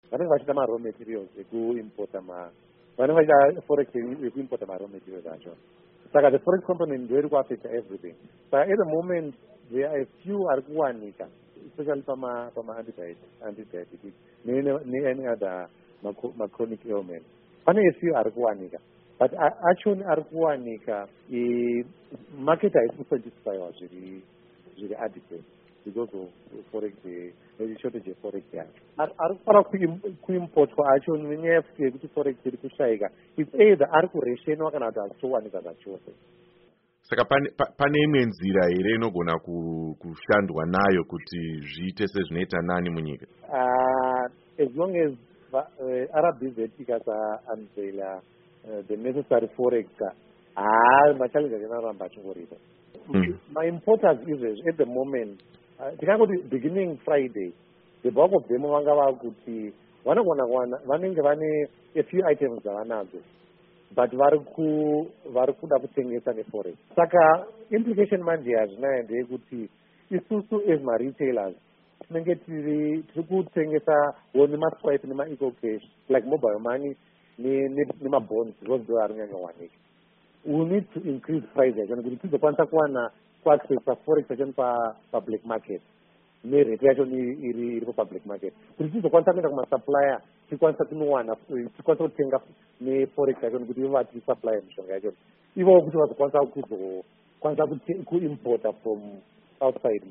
vanenge vachida ma-raw materials ekuimporta vanenge vachida forex ekuimporta ma-raw materials acho. Saka the forex component ndio iri kuaffecta everything. But at the moment there are a few ari kuwanika, especially anti-diabetic any other chronic ailment. Pane a few ari kuwanika, but actually ari kuwanika market haisi kusatisfywa zviri adequate because of forex, shortage yeforex yacho. Ari kufara kuimportwa acho nenyaya yekuti forex iri kushaika. It's either ari kureshenwa kana kuti hazitowanika zvachose. Saka pane imwe nzira here inogona kushandwa nayo kuti zviite sezvinoita nani munyika? As long as RBZ ikasa-unveila the necessary forex, machallenges achanoramba achingoripo. My importers izvezvi at the moment, tikangoti beginning Friday, the bulk of them vanga vakuti vanenge vane a few items dzavanadzo, but vari kuda kutengesa neforex. Saka implication manje yazvinaya ndeyekuti isusu as ma-retailers tinenge tiri kutengesa nemaswipe nema-eco cash like mobile money nema-bonds, because ndo ari kunyanya kuwanika. We need to increase price yacho kuti tizokwanisa kuwana kuaccessa forex yacho pa-black market nerate yacho iri pa-black market, kuti tizokwanisa kuenda kumasupplier tikwanisa kutenga neforex yacho kuti ivo vatisupply mishonga yacho, ivo kuti vazokwanisa kuimporta from outside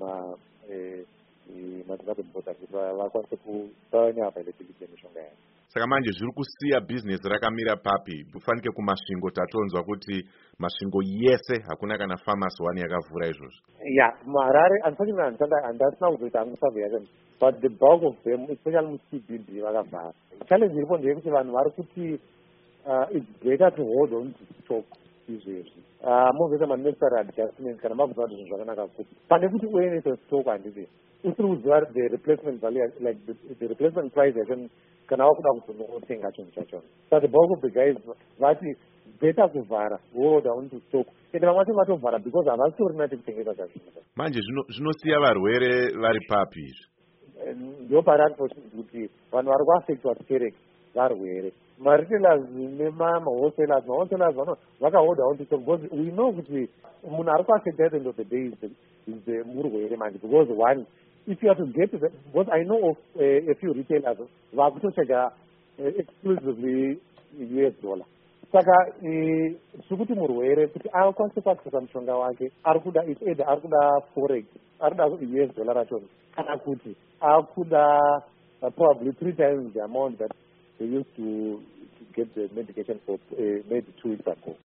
madzingatoimporta kuti vakwanise kuva neavailability yemishonga yacho. Saka manje zviri kusiya business rakamira papi? Kufanike kumasvingo tatonzwa kuti masvingo yese hakuna kana pharmacy one yakavhura izvozvo. Harare unfortunately handasina kuzoita hangu survey yacho, but the bulk of them especially muCBD vakavhara. Challenge iripo ndeyekuti vanhu vari kuti it's better to hold on to stock izvezvi mozoita ma-necessary adjustments kana makuziva kuti zvinhu zvakanaka kuti pane kuti uyenese stock handiti usiri kuziva the replacement value, like the replacement price yacho kana wakuda kuzonotenga chinhu chachona. So the bulk of the guys vati better kuvhara, hold on to stock, ende vamwe vacho vatovhara because havasitorina chekutengesa chazvinhu. Manje zvinosiya varwere vari papi izvi? Ndo pari unfortunate kuti vanhu vari kuaffectwa sekereke varwere. Ma-retailers nema-wholesalers vakahold on to stock because we know kuti munhu ari kuaffecta at the end of the day is the murwere manje, because one, if you have to get to the, because I know of a few retailers vakutocheka exclusively US dollar. Saka zvikuti murwere kuti akwanise kuaccessa mushonga wake arikuda either arikuda forex, arikuda US dollar racho, kana kuti akuda probably 3 times the amount that they used to get the medication for maybe 2 weeks ago.